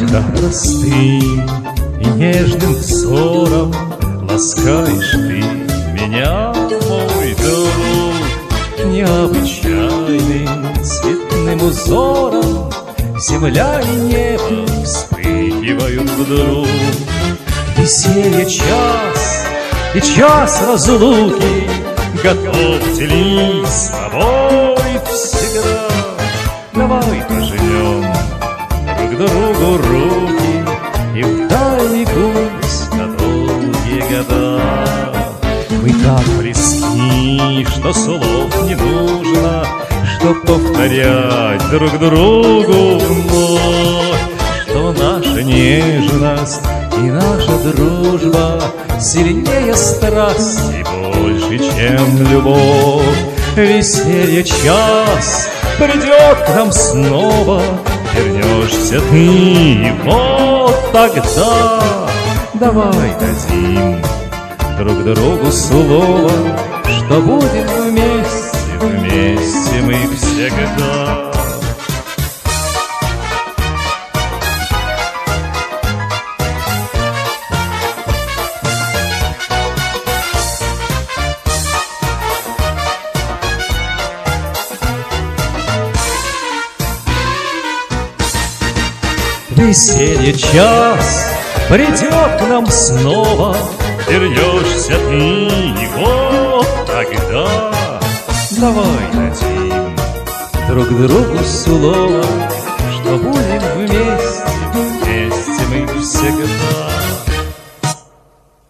Когда простым и нежным взором ласкаешь ты меня, мой друг, необычайным цветным узором земля и небо вспыхивают вдруг. Веселье час и час разлуки, готов делить с тобой всегда. Давай пожмем друг другу руки и вдали пусть на долгие года. Мы так близки, что слов не нужно, чтоб повторять друг другу вновь, что наша нежность и наша дружба сильнее страсти, больше, чем любовь. Веселье час придет к нам снова, вернешься ты, и вот тогда давай дадим друг другу слово, что будем вместе, вместе мы всегда. Веселье час придет к нам снова, вернешься ты, и вот тогда давай дадим друг другу слово, что будем вместе, вместе мы всегда.